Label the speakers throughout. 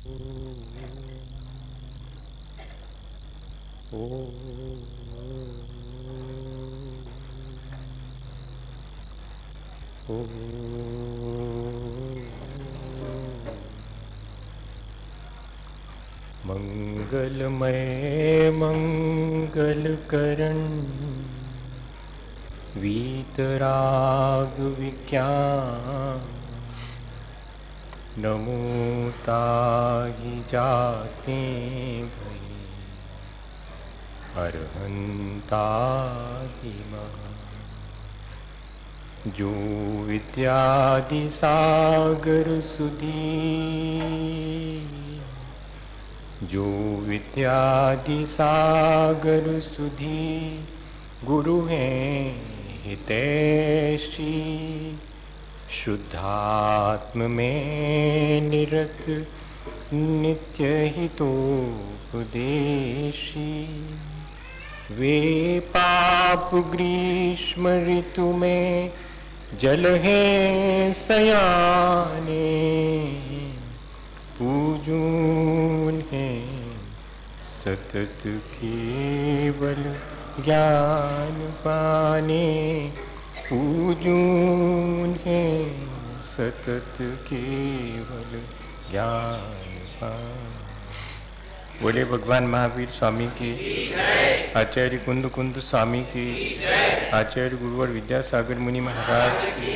Speaker 1: मंगलमय मंगलकरण वीतराग विज्ञान नमो ताहि जाते भई अरहंतादि महा जो विद्यादि सागर सुधी जो विद्यादि सागर सुधी गुरु हैं हितैषी शुद्धात्म में निरत नित्य हितोपदेशी वे पाप ग्रीष्म ऋतु में जल है सयाने पूजून है सतत केवल ज्ञान पाने पूजून है सतत केवल ज्ञान पाने। बोले भगवान महावीर स्वामी की, आचार्य कुंद कुंद स्वामी की, आचार्य गुरुवर विद्यासागर मुनि महाराज की।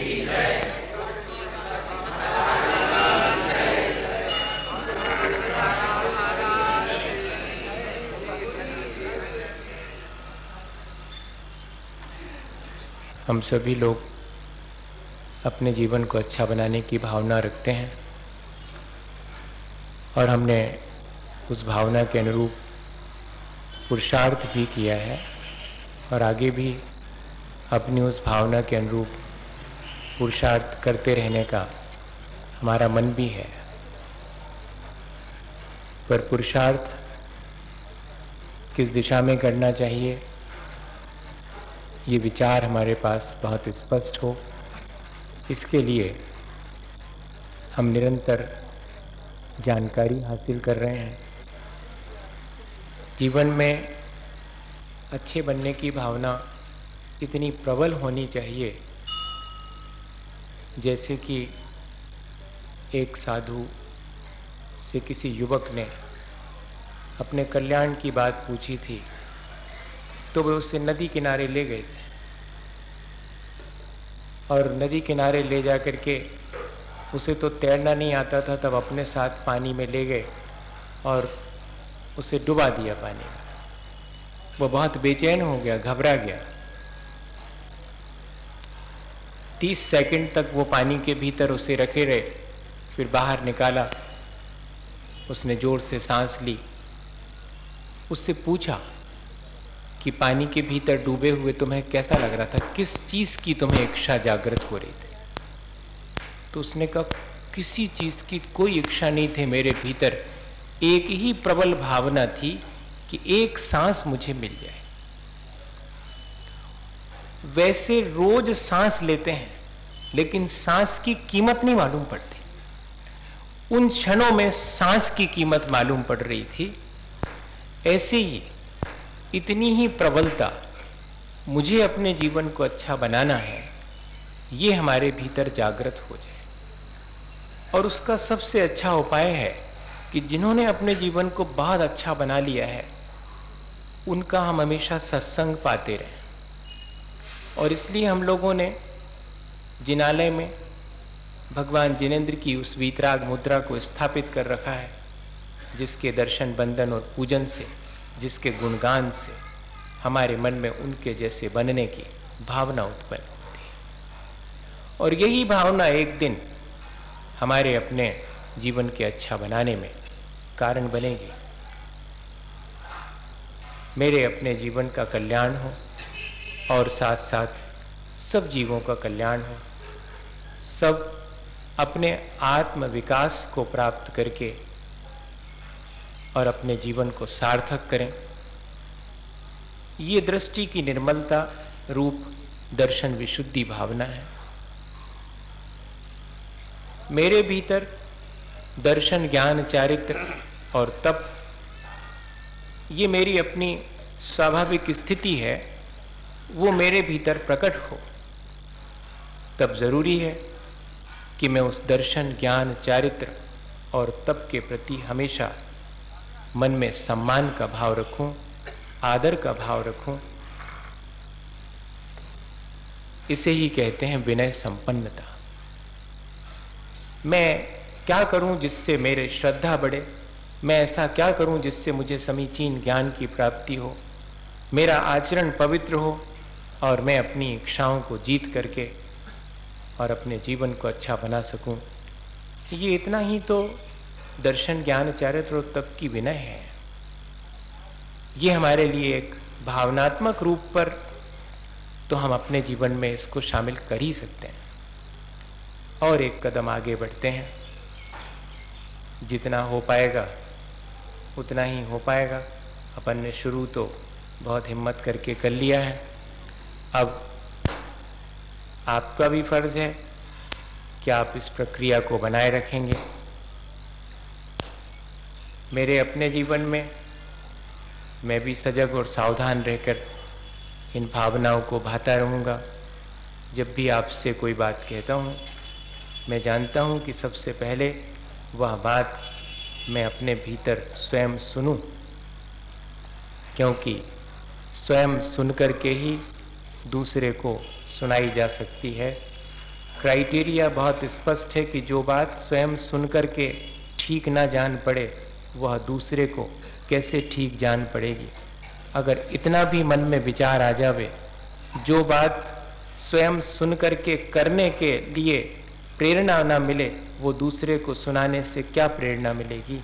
Speaker 1: हम सभी लोग अपने जीवन को अच्छा बनाने की भावना रखते हैं और हमने उस भावना के अनुरूप पुरुषार्थ भी किया है और आगे भी अपनी उस भावना के अनुरूप पुरुषार्थ करते रहने का हमारा मन भी है। पर पुरुषार्थ किस दिशा में करना चाहिए, ये विचार हमारे पास बहुत स्पष्ट हो, इसके लिए हम निरंतर जानकारी हासिल कर रहे हैं। जीवन में अच्छे बनने की भावना इतनी प्रबल होनी चाहिए जैसे कि एक साधु से किसी युवक ने अपने कल्याण की बात पूछी थी तो वे उसे नदी किनारे ले गए थे और नदी किनारे ले जाकर के उसे तो तैरना नहीं आता था, तब अपने साथ पानी में ले गए और उसे डुबा दिया पानी में। वो बहुत बेचैन हो गया, घबरा गया। 30 सेकंड तक वो पानी के भीतर उसे रखे रहे, फिर बाहर निकाला। उसने जोर से सांस ली। उससे पूछा कि पानी के भीतर डूबे हुए तुम्हें कैसा लग रहा था, किस चीज की तुम्हें इच्छा जागृत हो रही थी? तो उसने कहा किसी चीज की कोई इच्छा नहीं थी मेरे भीतर, एक ही प्रबल भावना थी कि एक सांस मुझे मिल जाए। वैसे रोज सांस लेते हैं लेकिन सांस की कीमत नहीं मालूम पड़ती। उन क्षणों में सांस की कीमत मालूम पड़ रही थी। ऐसे ही इतनी ही प्रबलता, मुझे अपने जीवन को अच्छा बनाना है, ये हमारे भीतर जागृत हो जाए। और उसका सबसे अच्छा उपाय है कि जिन्होंने अपने जीवन को बहुत अच्छा बना लिया है उनका हम हमेशा सत्संग पाते रहें। और इसलिए हम लोगों ने जिनालय में भगवान जिनेंद्र की उस वीतराग मुद्रा को स्थापित कर रखा है, जिसके दर्शन बंदन और पूजन से, जिसके गुणगान से हमारे मन में उनके जैसे बनने की भावना उत्पन्न होती है। और यही भावना एक दिन हमारे अपने जीवन के अच्छा बनाने में कारण बनेगी। मेरे अपने जीवन का कल्याण हो और साथ साथ सब जीवों का कल्याण हो, सब अपने आत्म विकास को प्राप्त करके और अपने जीवन को सार्थक करें। ये दृष्टि की निर्मलता रूप दर्शन विशुद्धि भावना है। मेरे भीतर दर्शन, ज्ञान, चारित्र और तप, ये मेरी अपनी स्वाभाविक स्थिति है, वो मेरे भीतर प्रकट हो, तब जरूरी है कि मैं उस दर्शन, ज्ञान, चारित्र और तप के प्रति हमेशा मन में सम्मान का भाव रखूं, आदर का भाव रखूं। इसे ही कहते हैं विनय संपन्नता। मैं क्या करूं जिससे मेरे श्रद्धा बढ़े, मैं ऐसा क्या करूं जिससे मुझे समीचीन ज्ञान की प्राप्ति हो, मेरा आचरण पवित्र हो और मैं अपनी इच्छाओं को जीत करके और अपने जीवन को अच्छा बना सकूं। ये इतना ही तो दर्शन, ज्ञान, चारित्र और तप की विनय है। ये हमारे लिए एक भावनात्मक रूप पर तो हम अपने जीवन में इसको शामिल कर ही सकते हैं। और एक कदम आगे बढ़ते हैं, जितना हो पाएगा उतना ही हो पाएगा। अपन ने शुरू तो बहुत हिम्मत करके कर लिया है, अब आपका भी फर्ज है कि आप इस प्रक्रिया को बनाए रखेंगे। मेरे अपने जीवन में मैं भी सजग और सावधान रहकर इन भावनाओं को भाता रहूंगा। जब भी आपसे कोई बात कहता हूं, मैं जानता हूं कि सबसे पहले वह बात मैं अपने भीतर स्वयं सुनूं, क्योंकि स्वयं सुनकर के ही दूसरे को सुनाई जा सकती है। क्राइटेरिया बहुत स्पष्ट है कि जो बात स्वयं सुनकर के ठीक ना जान पड़े, वह दूसरे को कैसे ठीक जान पड़ेगी। अगर इतना भी मन में विचार आ जावे, जो बात स्वयं सुनकर के करने के लिए प्रेरणा ना मिले, वो दूसरे को सुनाने से क्या प्रेरणा मिलेगी।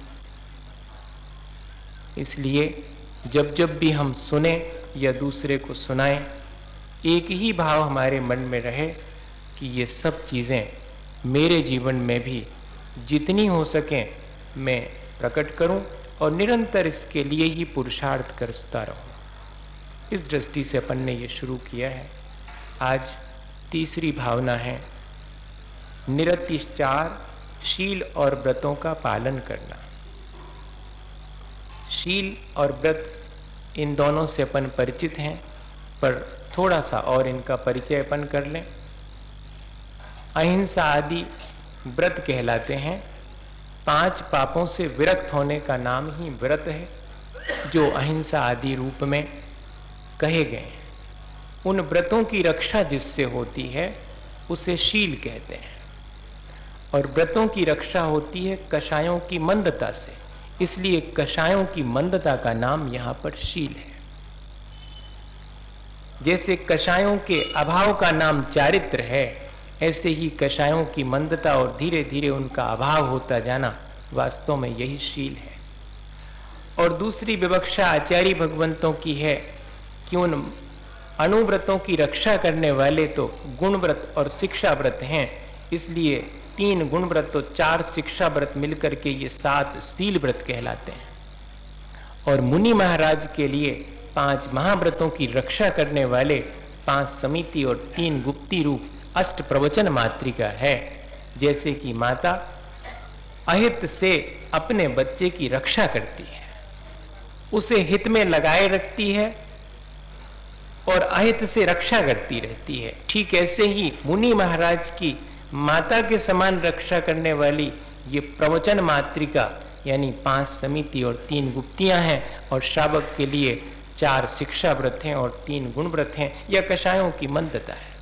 Speaker 1: इसलिए जब जब भी हम सुने या दूसरे को सुनाएं, एक ही भाव हमारे मन में रहे कि ये सब चीजें मेरे जीवन में भी जितनी हो सके मैं प्रकट करूं और निरंतर इसके लिए ही पुरुषार्थ करता रहूं। इस दृष्टि से अपन ने ये शुरू किया है। आज तीसरी भावना है निरतिचार, शील और व्रतों का पालन करना। शील और व्रत इन दोनों से अपन परिचित हैं, पर थोड़ा सा और इनका परिचय अपन कर लें। अहिंसा आदि व्रत कहलाते हैं। 5 पापों से विरक्त होने का नाम ही व्रत है, जो अहिंसा आदि रूप में कहे गए हैं। उन व्रतों की रक्षा जिससे होती है उसे शील कहते हैं। और व्रतों की रक्षा होती है कषायों की मंदता से, इसलिए कषायों की मंदता का नाम यहां पर शील है। जैसे कषायों के अभाव का नाम चारित्र है, ऐसे ही कषायों की मंदता और धीरे धीरे उनका अभाव होता जाना वास्तव में यही शील है। और दूसरी विवक्षा आचार्य भगवंतों की है कि उन अनुव्रतों की रक्षा करने वाले तो गुण व्रत और शिक्षा व्रत हैं, इसलिए 3 गुण व्रत तो 4 शिक्षा व्रत मिलकर के ये 7 शील व्रत कहलाते हैं। और मुनि महाराज के लिए 5 महाव्रतों की रक्षा करने वाले 5 समिति और 3 गुप्ती रूप अष्ट प्रवचन मातृका है। जैसे कि माता अहित से अपने बच्चे की रक्षा करती है, उसे हित में लगाए रखती है और अहित से रक्षा करती रहती है, ठीक ऐसे ही मुनि महाराज की माता के समान रक्षा करने वाली ये प्रवचन मातृका यानी 5 समिति और 3 गुप्तियां हैं। और श्रावक के लिए 4 शिक्षा व्रत हैं और 3 गुण व्रत हैं। यह कषायों की मंदता है।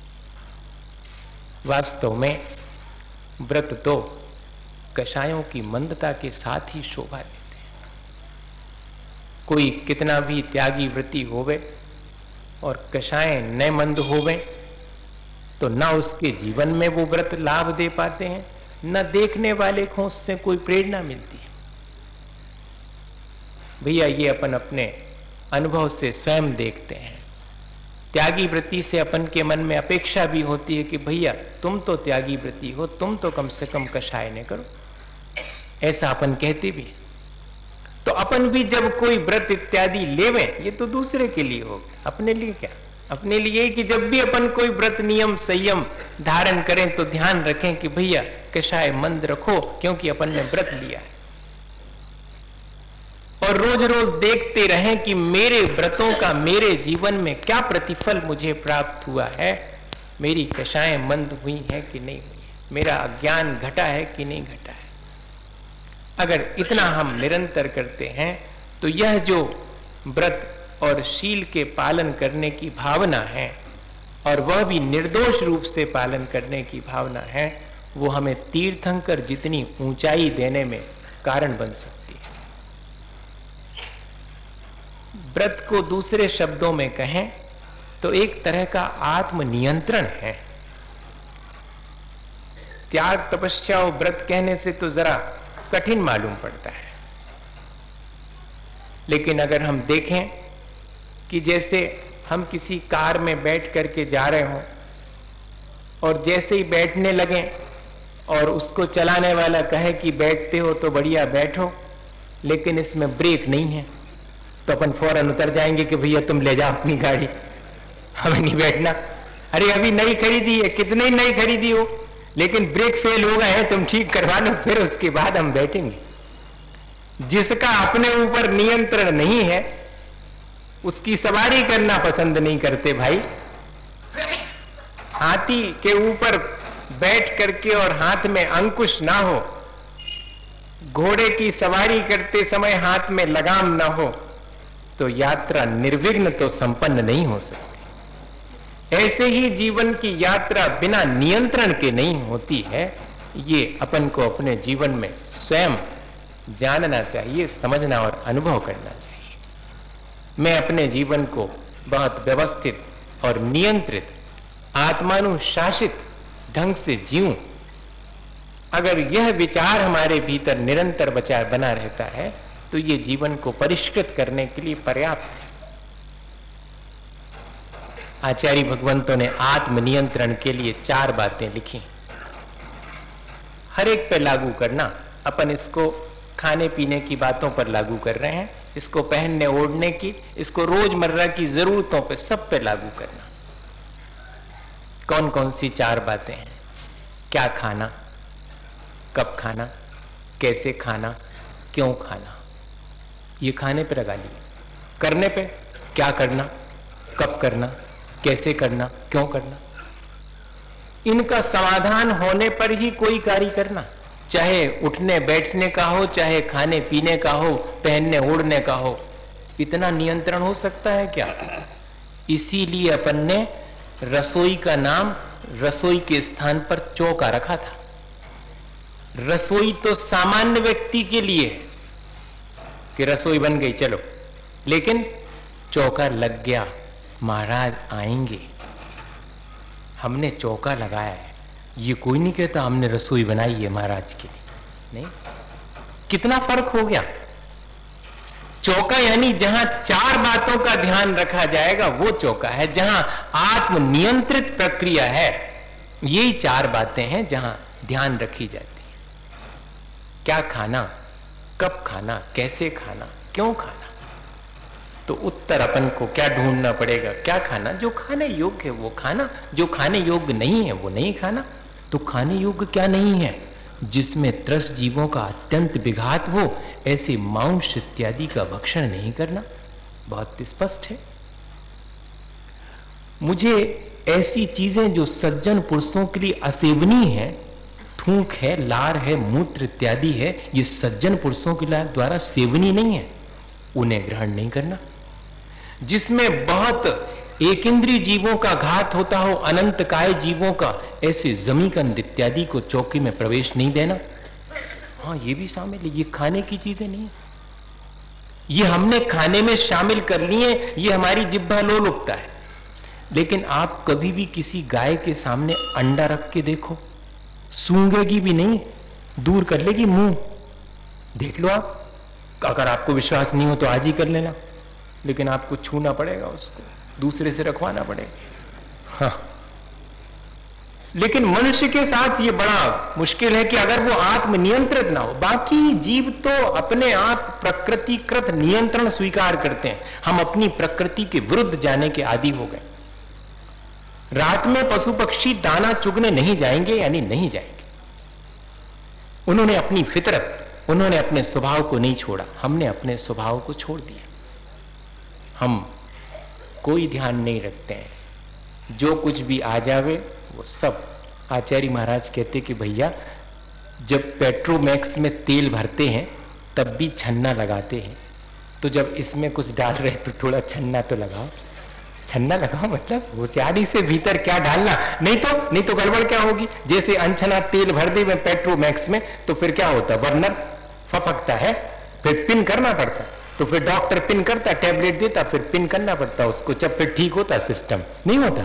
Speaker 1: वास्तव में व्रत तो कषायों की मंदता के साथ ही शोभा देते हैं। कोई कितना भी त्यागी व्रती होवे और कषाय न मंद होवे तो न उसके जीवन में वो व्रत लाभ दे पाते हैं, न देखने वाले को उससे कोई प्रेरणा मिलती है। भैया ये अपन अपने अनुभव से स्वयं देखते हैं। त्यागी व्रती से अपन के मन में अपेक्षा भी होती है कि भैया तुम तो त्यागी व्रती हो, तुम तो कम से कम कषाय न करो, ऐसा अपन कहते भी। तो अपन भी जब कोई व्रत इत्यादि लेवें, ये तो दूसरे के लिए हो, अपने लिए क्या। अपने लिए कि जब भी अपन कोई व्रत नियम संयम धारण करें तो ध्यान रखें कि भैया कषाय मंद रखो, क्योंकि अपन ने व्रत लिया है। और रोज रोज देखते रहें कि मेरे व्रतों का मेरे जीवन में क्या प्रतिफल मुझे प्राप्त हुआ है, मेरी कषाएं मंद हुई हैं कि नहीं हुई है, मेरा अज्ञान घटा है कि नहीं घटा है। अगर इतना हम निरंतर करते हैं तो यह जो व्रत और शील के पालन करने की भावना है, और वह भी निर्दोष रूप से पालन करने की भावना है, वो हमें तीर्थंकर जितनी ऊंचाई देने में कारण बन सकती है। व्रत को दूसरे शब्दों में कहें तो एक तरह का आत्मनियंत्रण है। त्याग तपस्या और व्रत कहने से तो जरा कठिन मालूम पड़ता है, लेकिन अगर हम देखें कि जैसे हम किसी कार में बैठ करके जा रहे हों और जैसे ही बैठने लगें और उसको चलाने वाला कहे कि बैठते हो तो बढ़िया बैठो, लेकिन इसमें ब्रेक नहीं है, तो अपन फौरन उतर जाएंगे कि भैया तुम ले जाओ अपनी गाड़ी, हमें नहीं बैठना। अरे अभी नई खरीदी है, कितने ही नई खरीदी हो, लेकिन ब्रेक फेल हो गए हैं, तुम ठीक करवा लो, फिर उसके बाद हम बैठेंगे। जिसका अपने ऊपर नियंत्रण नहीं है उसकी सवारी करना पसंद नहीं करते भाई। हाथी के ऊपर बैठ करके और हाथ में अंकुश ना हो, घोड़े की सवारी करते समय हाथ में लगाम ना हो, तो यात्रा निर्विघ्न तो संपन्न नहीं हो सकती। ऐसे ही जीवन की यात्रा बिना नियंत्रण के नहीं होती है। ये अपन को अपने जीवन में स्वयं जानना चाहिए, समझना और अनुभव करना चाहिए। मैं अपने जीवन को बहुत व्यवस्थित और नियंत्रित, आत्मानुशासित ढंग से जीऊं, अगर यह विचार हमारे भीतर निरंतर बना रहता है तो ये जीवन को परिष्कृत करने के लिए पर्याप्त है। आचार्य भगवंतों ने आत्मनियंत्रण के लिए 4 बातें लिखी, हर एक पे लागू करना। अपन इसको खाने पीने की बातों पर लागू कर रहे हैं, इसको पहनने ओढ़ने की, इसको रोजमर्रा की जरूरतों पे, सब पे लागू करना। कौन कौन सी 4 बातें हैं? क्या खाना, कब खाना, कैसे खाना, क्यों खाना, ये खाने पे लगा लिए। करने पे क्या करना, कब करना, कैसे करना, क्यों करना। इनका समाधान होने पर ही कोई कार्य करना, चाहे उठने बैठने का हो, चाहे खाने पीने का हो, पहनने ओढ़ने का हो। इतना नियंत्रण हो सकता है क्या? इसीलिए अपन ने रसोई का नाम रसोई के स्थान पर चौका रखा था। रसोई तो सामान्य व्यक्ति के लिए है कि रसोई बन गई चलो, लेकिन चौका लग गया, महाराज आएंगे, हमने चौका लगाया है। ये कोई नहीं कहता हमने रसोई बनाई है महाराज के लिए, नहीं। कितना फर्क हो गया। चौका यानी जहां 4 बातों का ध्यान रखा जाएगा वो चौका है, जहां आत्मनियंत्रित प्रक्रिया है। यही 4 बातें हैं जहां ध्यान रखी जाती है। क्या खाना, कब खाना, कैसे खाना, क्यों खाना। तो उत्तर अपन को क्या ढूंढना पड़ेगा? क्या खाना? जो खाने योग्य है वो खाना, जो खाने योग्य नहीं है वो नहीं खाना। तो खाने योग्य क्या नहीं है? जिसमें त्रस्त जीवों का अत्यंत विघात हो, ऐसे मांस इत्यादि का भक्षण नहीं करना, बहुत स्पष्ट है। मुझे ऐसी चीजें जो सज्जन पुरुषों के लिए असेवनीय है, थूक है, लार है, मूत्र इत्यादि है, ये सज्जन पुरुषों के द्वारा सेवनीय नहीं है, उन्हें ग्रहण नहीं करना। जिसमें बहुत एकेंद्रीय जीवों का घात होता हो, अनंत काय जीवों का, ऐसे जमीकंद इत्यादि को चौकी में प्रवेश नहीं देना। हाँ, ये भी शामिल है, ये खाने की चीजें नहीं है, ये हमने खाने में शामिल कर लिए, ये हमारी जिह्वा लोल उठता है। लेकिन आप कभी भी किसी गाय के सामने अंडा रख के देखो, सूंघेगी भी नहीं, दूर कर लेगी मुंह। देख लो आप, अगर आपको विश्वास नहीं हो तो आज ही कर लेना, लेकिन आपको छूना पड़ेगा, उसको दूसरे से रखवाना पड़ेगा। हाँ, लेकिन मनुष्य के साथ ये बड़ा मुश्किल है कि अगर वो आत्मनियंत्रित ना हो। बाकी जीव तो अपने आप प्रकृतिकृत नियंत्रण स्वीकार करते हैं, हम अपनी प्रकृति के विरुद्ध जाने के आदी हो गए। रात में पशु पक्षी दाना चुगने नहीं जाएंगे, यानी नहीं जाएंगे। उन्होंने अपनी फितरत, उन्होंने अपने स्वभाव को नहीं छोड़ा, हमने अपने स्वभाव को छोड़ दिया। हम कोई ध्यान नहीं रखते हैं, जो कुछ भी आ जावे वो सब। आचार्य महाराज कहते कि भैया जब पेट्रोमैक्स में तेल भरते हैं तब भी छन्ना लगाते हैं, तो जब इसमें कुछ डाल रहे तो थोड़ा छन्ना तो लगाओ। छन्ना लगाओ मतलब होशियारी से भीतर क्या डालना, नहीं तो गड़बड़ क्या होगी। जैसे अनछना तेल भर दे में पेट्रोमैक्स में, तो फिर क्या होता, बर्नर फफकता है, फिर पिन करना पड़ता, तो फिर डॉक्टर पिन करता, टैबलेट देता, फिर पिन करना पड़ता उसको, जब फिर ठीक होता सिस्टम, नहीं होता।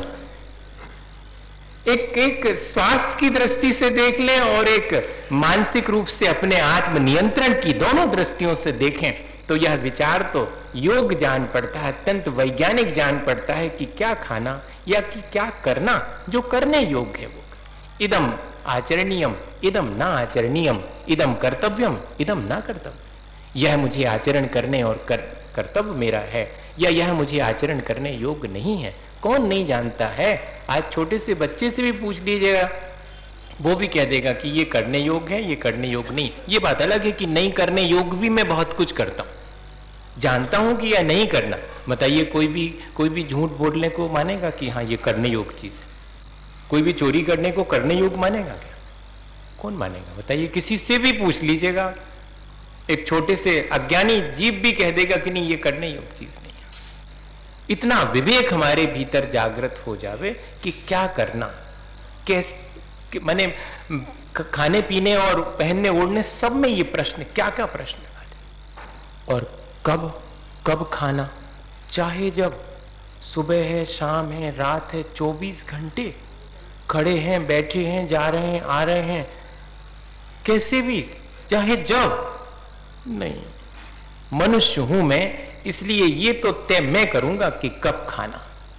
Speaker 1: एक स्वास्थ्य की दृष्टि से देख लें और एक मानसिक रूप से अपने आत्मनियंत्रण की, दोनों दृष्टियों से देखें तो यह विचार तो योग जान पड़ता है, अत्यंत वैज्ञानिक जान पड़ता है कि क्या खाना या कि क्या करना जो करने योग्य है वो। इदम आचरणीयम, इदम ना आचरणीयम, इदम कर्तव्यम, इदम ना कर्तव्य। यह मुझे आचरण करने और कर्तव्य मेरा है, या यह मुझे आचरण करने योग्य नहीं है। कौन नहीं जानता है। आज छोटे से बच्चे से भी पूछ लीजिएगा, वो भी कह देगा कि ये करने योग्य है, ये करने योग्य नहीं। ये बात अलग है कि नहीं करने योग्य भी मैं बहुत कुछ करता हूं, जानता हूं कि यह नहीं करना। बताइए कोई भी झूठ बोलने को मानेगा कि हाँ ये करने योग्य चीज है? कोई भी चोरी करने को करने योग्य मानेगा क्या? कौन मानेगा बताइए? किसी से भी पूछ लीजिएगा, एक छोटे से अज्ञानी जीव भी कह देगा कि नहीं ये करने योग्य चीज नहीं है। इतना विवेक हमारे भीतर जागृत हो जावे कि क्या करना, कैसे, माने खाने पीने और पहनने ओढ़ने सब में ये प्रश्न, क्या क्या प्रश्न आते। और कब खाना, चाहे जब, सुबह है, शाम है, रात है, 24 घंटे खड़े हैं, बैठे हैं, जा रहे हैं, आ रहे हैं, कैसे भी, चाहे जब। नहीं, मनुष्य हूं मैं, इसलिए ये तो तय मैं करूंगा कि कब खाना।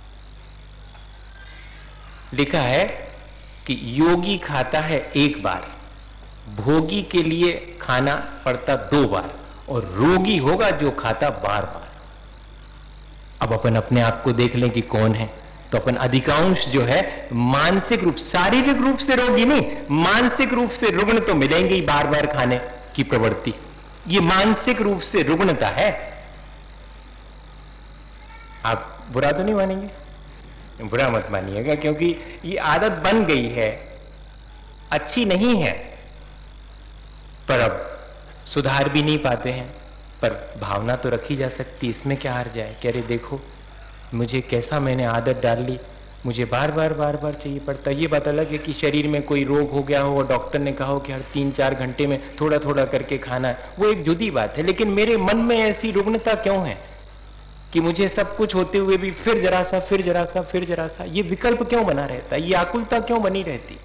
Speaker 1: लिखा है कि योगी खाता है एक बार, भोगी के लिए खाना पड़ता 2 बार, और रोगी होगा जो खाता बार बार। अब अपन अपने आप को देख लें कि कौन है, तो अपन अधिकांश जो है मानसिक रूप, शारीरिक रूप से रोगी नहीं, मानसिक रूप से रुग्ण तो मिलेंगे ही, बार बार खाने की प्रवृत्ति, ये मानसिक रूप से रुग्णता है। आप बुरा तो नहीं मानेंगे? बुरा मत मानिएगा, क्योंकि ये आदत बन गई है, अच्छी नहीं है, पर अब सुधार भी नहीं पाते हैं। पर भावना तो रखी जा सकती, इसमें क्या हार जाए। कह रहे देखो मुझे कैसा मैंने आदत डाल ली, मुझे बार बार चाहिए पड़ता। ये बात अलग है कि शरीर में कोई रोग हो गया हो और डॉक्टर ने कहा हो कि हर 3-4 घंटे में थोड़ा थोड़ा करके खाना है, वो एक जुदी बात है। लेकिन मेरे मन में ऐसी रुग्णता क्यों है कि मुझे सब कुछ होते हुए भी फिर जरा सा, फिर जरा सा, फिर जरा सा, ये विकल्प क्यों बना रहता है, ये आकुलता क्यों बनी रहती?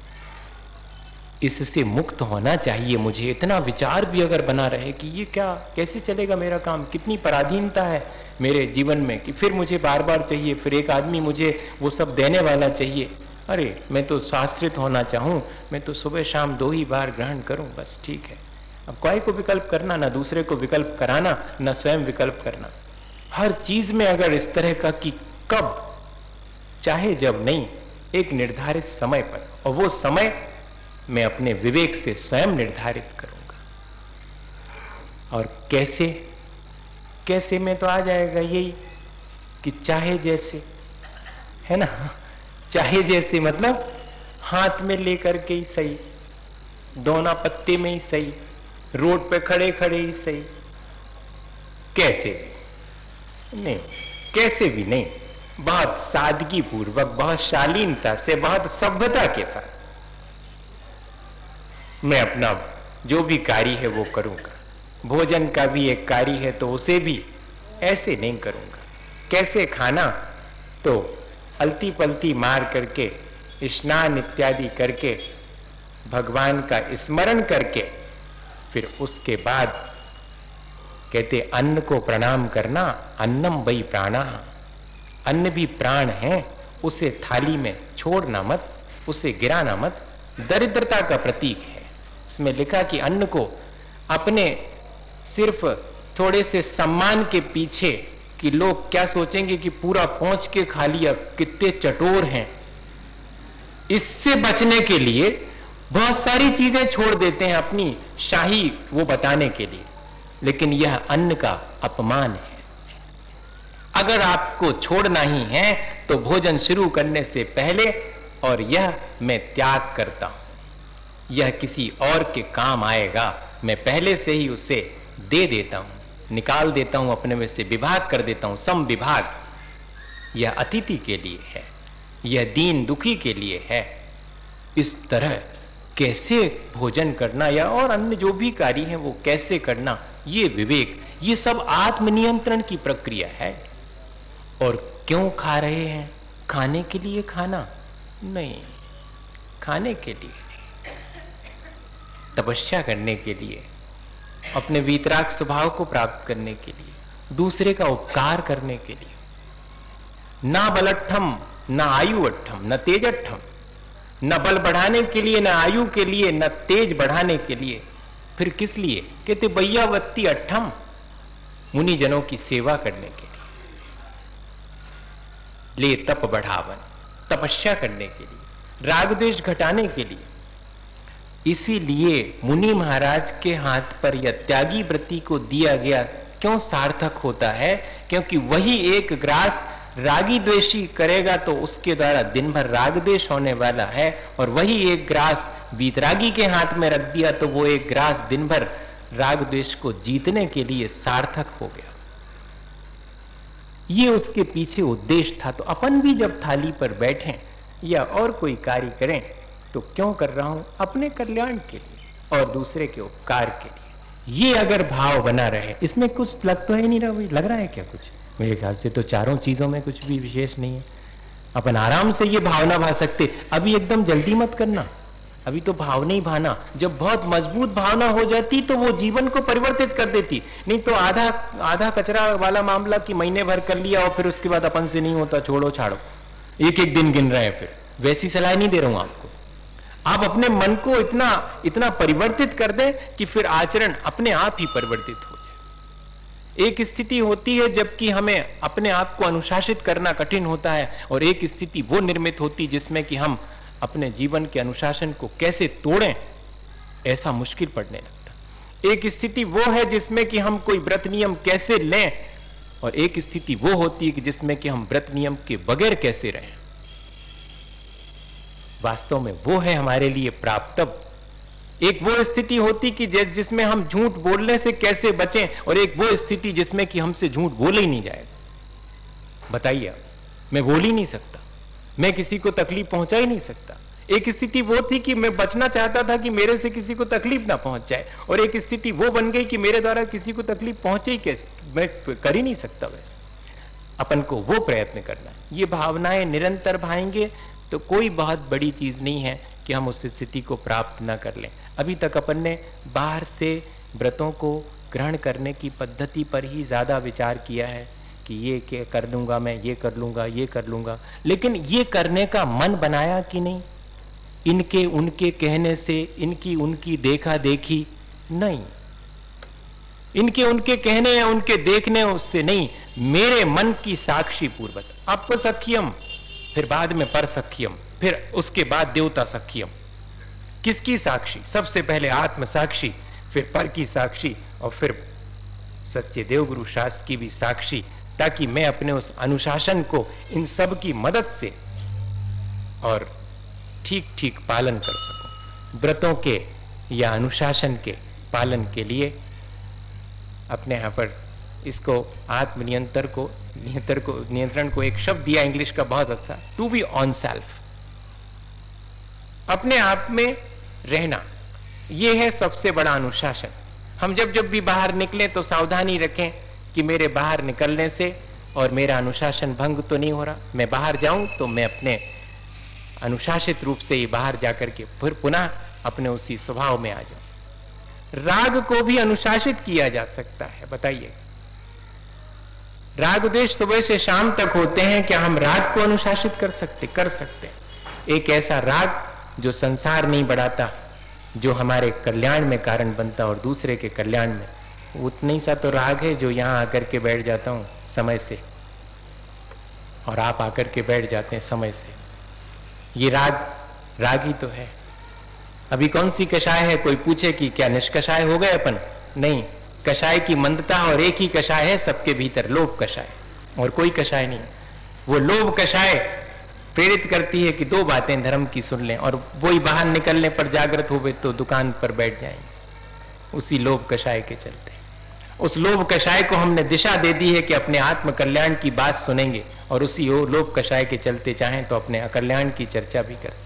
Speaker 1: इससे मुक्त होना चाहिए मुझे। इतना विचार भी अगर बना रहे कि ये क्या, कैसे चलेगा मेरा काम, कितनी पराधीनता है मेरे जीवन में कि फिर मुझे बार बार चाहिए, फिर एक आदमी मुझे वो सब देने वाला चाहिए। अरे मैं तो स्वाश्रित होना चाहूं, मैं तो सुबह शाम 2 ही बार ग्रहण करूं, बस ठीक है। अब कोई को विकल्प करना, ना दूसरे को विकल्प कराना, ना स्वयं विकल्प करना। हर चीज में अगर इस तरह का कि कब, चाहे जब नहीं, एक निर्धारित समय पर, और वो समय मैं अपने विवेक से स्वयं निर्धारित करूंगा। और कैसे, कैसे में तो आ जाएगा यही कि चाहे जैसे, है ना, चाहे जैसे मतलब हाथ में लेकर के ही सही, दोना पत्ते में ही सही, रोड पे खड़े खड़े ही सही, कैसे भी नहीं, कैसे भी नहीं, बहुत सादगी पूर्वक, बहुत शालीनता से, बहुत सभ्यता के साथ मैं अपना जो भी कार्य है वो करूंगा। भोजन का भी एक कार्य है तो उसे भी ऐसे नहीं करूंगा। कैसे खाना, तो अलती पलती मार करके, स्नान इत्यादि करके, भगवान का स्मरण करके, फिर उसके बाद कहते अन्न को प्रणाम करना, अन्नम वही प्राणा, अन्न भी प्राण है, उसे थाली में छोड़ना मत, उसे गिराना मत, दरिद्रता का प्रतीक है। उसमें लिखा कि अन्न को अपने सिर्फ थोड़े से सम्मान के पीछे कि लोग क्या सोचेंगे कि पूरा पहुंच के खा लिया, कितने चटोर हैं, इससे बचने के लिए बहुत सारी चीजें छोड़ देते हैं अपनी शाही वो बताने के लिए, लेकिन यह अन्न का अपमान है। अगर आपको छोड़ना ही है तो भोजन शुरू करने से पहले और यह मैं त्याग करता हूं, यह किसी और के काम आएगा, मैं पहले से ही उसे दे देता हूं, निकाल देता हूं अपने में से, विभाग कर देता हूं, सम विभाग। यह अतिथि के लिए है, यह दीन दुखी के लिए है। इस तरह कैसे भोजन करना या और अन्य जो भी कार्य है वो कैसे करना, ये विवेक, ये सब आत्मनियंत्रण की प्रक्रिया है। और क्यों खा रहे हैं? खाने के लिए खाना नहीं, खाने के लिए नहीं, तपस्या करने के लिए, अपने वीतराग स्वभाव को प्राप्त करने के लिए, दूसरे का उपकार करने के लिए। ना बलट्ठम ना आयु अट्ठम न तेजट्ठम, न बल बढ़ाने के लिए, न आयु के लिए, न तेज बढ़ाने के लिए। फिर किस लिए? कहते बैयावत्ती अट्ठम, मुनि जनों की सेवा करने के लिए, ले तप बढ़ावन, तपस्या करने के लिए, राग द्वेष घटाने के लिए। इसीलिए मुनि महाराज के हाथ पर यह त्यागी वृत्ति को दिया गया क्यों सार्थक होता है? क्योंकि वही एक ग्रास रागी द्वेषी करेगा तो उसके द्वारा दिन भर राग द्वेष होने वाला है, और वही एक ग्रास वीतरागी के हाथ में रख दिया तो वो एक ग्रास दिन भर राग द्वेष को जीतने के लिए सार्थक हो गया। ये उसके पीछे उद्देश्य था। तो अपन भी जब थाली पर बैठें या और कोई कार्य करें तो क्यों कर रहा हूं? अपने कल्याण के लिए और दूसरे के उपकार के लिए। ये अगर भाव बना रहे, इसमें कुछ लग तो है नहीं रहा, लग रहा है क्या कुछ? मेरे ख्याल से तो चारों चीजों में कुछ भी विशेष नहीं है। अपन आराम से ये भावना भा सकते। अभी एकदम जल्दी मत करना, अभी तो भावना ही भाना। जब बहुत मजबूत भावना हो जाती तो वो जीवन को परिवर्तित कर देती। नहीं तो आधा आधा कचरा वाला मामला कि महीने भर कर लिया और फिर उसके बाद अपन से नहीं होता, छोड़ो छाड़ो, एक एक दिन गिन रहे हैं। फिर वैसी सलाह नहीं दे रहा हूं आपको। आप अपने मन को इतना इतना परिवर्तित कर दें कि फिर आचरण अपने आप ही परिवर्तित हो जाए। एक स्थिति होती है जबकि हमें अपने आप को अनुशासित करना कठिन होता है, और एक स्थिति वो निर्मित होती जिसमें कि हम अपने जीवन के अनुशासन को कैसे तोड़ें ऐसा मुश्किल पड़ने लगता। एक स्थिति वो है जिसमें कि हम कोई व्रत नियम कैसे लें, और एक स्थिति वो होती है कि जिसमें कि हम व्रत नियम के बगैर कैसे रहें। वास्तव में वो है हमारे लिए प्राप्तव्य। एक वो स्थिति होती कि जिसमें हम झूठ बोलने से कैसे बचें, और एक वो स्थिति जिसमें कि हमसे झूठ बोले ही नहीं जाएगा। बताइए, मैं बोल ही नहीं सकता, मैं किसी को तकलीफ पहुंचा ही नहीं सकता। एक स्थिति वो थी कि मैं बचना चाहता था कि मेरे से किसी को तकलीफ ना पहुंच जाए, और एक स्थिति वो बन गई कि मेरे द्वारा किसी को तकलीफ पहुंचे ही कैसे, मैं कर ही नहीं सकता। वैसे अपन को वो प्रयत्न करना है। ये भावनाएं निरंतर भाएंगे तो कोई बहुत बड़ी चीज नहीं है कि हम उस स्थिति को प्राप्त ना कर लें। अभी तक अपन ने बाहर से व्रतों को ग्रहण करने की पद्धति पर ही ज्यादा विचार किया है कि ये कर लूंगा, मैं ये कर लूंगा, ये कर लूंगा, लेकिन ये करने का मन बनाया कि नहीं? इनके उनके कहने से, इनकी उनकी देखा देखी नहीं, इनके उनके कहने या उनके देखने उससे नहीं, मेरे मन की साक्षी पूर्वक अपसख्यम, फिर बाद में पर सख्यम, फिर उसके बाद देवता सख्यम। किसकी साक्षी? सबसे पहले आत्म साक्षी, फिर पर की साक्षी, और फिर सच्चे देवगुरु शास्त्र की भी साक्षी, ताकि मैं अपने उस अनुशासन को इन सब की मदद से और ठीक ठीक पालन कर सकूं। व्रतों के या अनुशासन के पालन के लिए अपने यहां पर इसको नियंत्रण को एक शब्द दिया इंग्लिश का बहुत अच्छा, टू बी ऑन सेल्फ। अपने आप में रहना, यह है सबसे बड़ा अनुशासन। हम जब जब भी बाहर निकले तो सावधानी रखें कि मेरे बाहर निकलने से और मेरा अनुशासन भंग तो नहीं हो रहा। मैं बाहर जाऊं तो मैं अपने अनुशासित रूप से ही बाहर जाकर के फिर पुनः अपने उसी स्वभाव में आ जाऊं। राग को भी अनुशासित किया जा सकता है। बताइए, राग द्वेष सुबह से शाम तक होते हैं, क्या हम राग को अनुशासित कर सकते? कर सकते हैं। एक ऐसा राग जो संसार नहीं बढ़ाता, जो हमारे कल्याण में कारण बनता और दूसरे के कल्याण में, उतना ही सा तो राग है जो यहां आकर के बैठ जाता हूं समय से, और आप आकर के बैठ जाते हैं समय से। ये राग रागी तो है। अभी कौन सी कषाय है? कोई पूछे कि क्या निष्कषाय हो गए अपन? नहीं, कषाय की मंदता और एक ही कषाय है सबके भीतर, लोभ कषाय, और कोई कषाय नहीं। वो लोभ कषाय प्रेरित करती है कि दो बातें धर्म की सुन लें, और वही बाहर निकलने पर जागृत होवे तो दुकान पर बैठ जाएंगे, उसी लोभ कषाय के चलते। उस लोभ कषाय को हमने दिशा दे दी है कि अपने आत्म कल्याण की बात सुनेंगे, और उसी लोभ कषाय के चलते चाहें तो अपने अकल्याण की चर्चा भी कर सकते।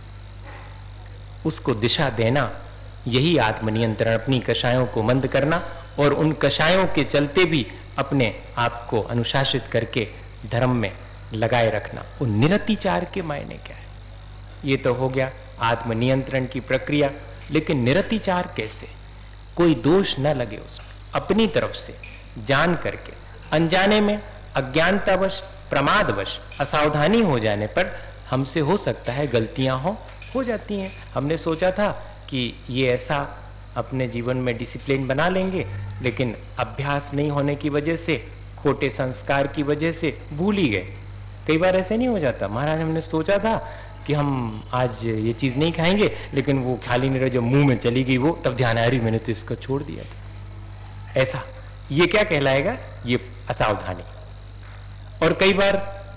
Speaker 1: उसको दिशा देना, यही आत्मनियंत्रण, अपनी कषायों को मंद करना, और उन कषायों के चलते भी अपने आप को अनुशासित करके धर्म में लगाए रखना। उन निरतिचार के मायने क्या है? ये तो हो गया आत्मनियंत्रण की प्रक्रिया, लेकिन निरतिचार कैसे? कोई दोष न लगे उसमें, अपनी तरफ से जान करके, अनजाने में, अज्ञानतावश, प्रमादवश, असावधानी हो जाने पर हमसे हो सकता है गलतियां हो जाती हैं। हमने सोचा था कि ये ऐसा अपने जीवन में डिसिप्लिन बना लेंगे, लेकिन अभ्यास नहीं होने की वजह से, खोटे संस्कार की वजह से भूल ही गए। कई बार ऐसे नहीं हो जाता? महाराज हमने सोचा था कि हम आज ये चीज नहीं खाएंगे, लेकिन वो खाली नहीं रहे, जब मुंह में चली गई वो, तब ध्यान आया अरे मैंने तो इसको छोड़ दिया था। ऐसा, ये क्या कहलाएगा? ये असावधानी। और कई बार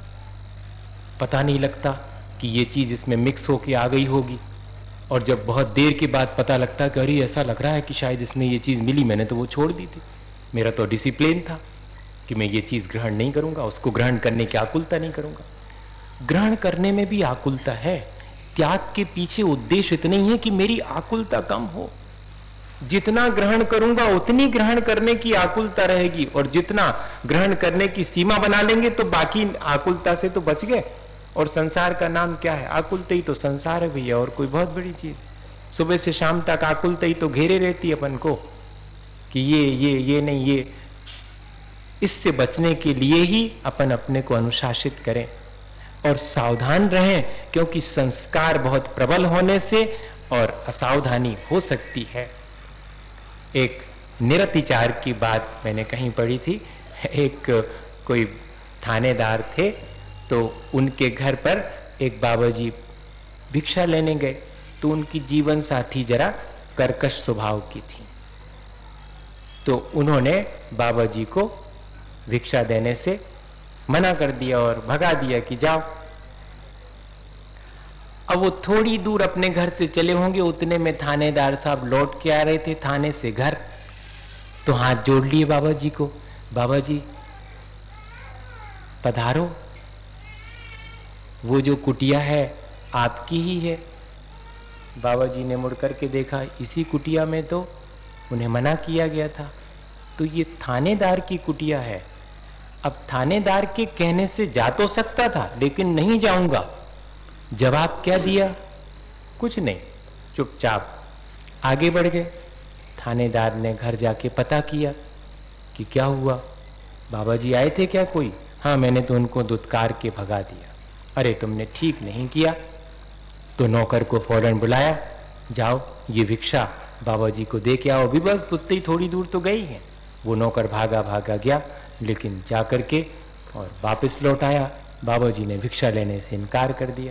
Speaker 1: पता नहीं लगता कि ये चीज इसमें मिक्स होके आ गई होगी, और जब बहुत देर के बाद पता लगता कि अरे ऐसा लग रहा है कि शायद इसमें ये चीज मिली, मैंने तो वो छोड़ दी थी। मेरा तो डिसिप्लिन था कि मैं ये चीज ग्रहण नहीं करूंगा, उसको ग्रहण करने की आकुलता नहीं करूंगा। ग्रहण करने में भी आकुलता है। त्याग के पीछे उद्देश्य इतने ही है कि मेरी आकुलता कम हो। जितना ग्रहण करूंगा उतनी ग्रहण करने की आकुलता रहेगी, और जितना ग्रहण करने की सीमा बना लेंगे तो बाकी आकुलता से तो बच गए। और संसार का नाम क्या है? आकुलता ही तो संसार है भैया, और कोई बहुत बड़ी चीज। सुबह से शाम तक आकुलता ही तो घेरे रहती है अपन को कि ये नहीं, ये। इससे बचने के लिए ही अपन अपने को अनुशासित करें और सावधान रहें, क्योंकि संस्कार बहुत प्रबल होने से और असावधानी हो सकती है। एक निरतिचार की बात मैंने कहीं पढ़ी थी। एक कोई थानेदार थे, तो उनके घर पर एक बाबाजी भिक्षा लेने गए, तो उनकी जीवन साथी जरा कर्कश स्वभाव की थी, तो उन्होंने बाबाजी को भिक्षा देने से मना कर दिया और भगा दिया कि जाओ। अब वो थोड़ी दूर अपने घर से चले होंगे, उतने में थानेदार साहब लौट के आ रहे थे थाने से घर, तो हाथ जोड़ लिए बाबा जी को, बाबा जी पधारो, वो जो कुटिया है आपकी ही है। बाबा जी ने मुड़ करके देखा, इसी कुटिया में तो उन्हें मना किया गया था, तो ये थानेदार की कुटिया है। अब थानेदार के कहने से जा तो सकता था, लेकिन नहीं जाऊंगा। जवाब क्या दिया? कुछ नहीं, चुपचाप आगे बढ़ गए। थानेदार ने घर जाके पता किया कि क्या हुआ, बाबा जी आए थे क्या कोई? हाँ, मैंने तो उनको दुत्कार के भगा दिया। अरे तुमने ठीक नहीं किया। तो नौकर को फौरन बुलाया, जाओ ये भिक्षा बाबा जी को दे के आओ। भी बस उतनी थोड़ी दूर तो गई है। वो नौकर भागा भागा गया, लेकिन जाकर के और वापस लौट आया, बाबा जी ने भिक्षा लेने से इनकार कर दिया।